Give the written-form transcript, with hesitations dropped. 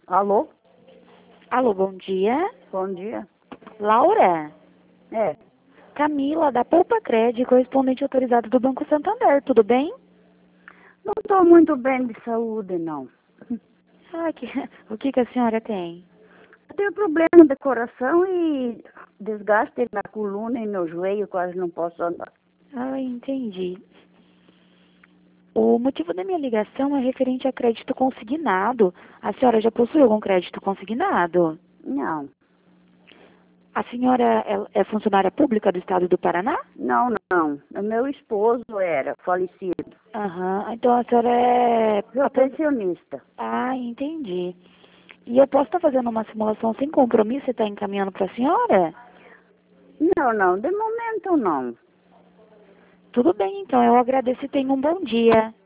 Alô? Alô, bom dia. Bom dia. Laura? É, Camila, da Poupa Cred, correspondente autorizado do Banco Santander, tudo bem? não estou muito bem de saúde, não. Ah, o que a senhora tem? Eu tenho problema de coração e desgaste na coluna e no joelho, quase não posso andar. Ah, entendi. O motivo da minha ligação é referente a crédito consignado. A senhora já possui algum crédito consignado? Não, A senhora é funcionária pública do estado do Paraná? não, não. O meu esposo era falecido. Aham, então a senhora é... Sou pensionista. Ah, entendi. E eu posso estar fazendo uma simulação sem compromisso e estar encaminhando para a senhora? Não, não, de momento não. Tudo bem, então. Eu agradeço e tenha um bom dia.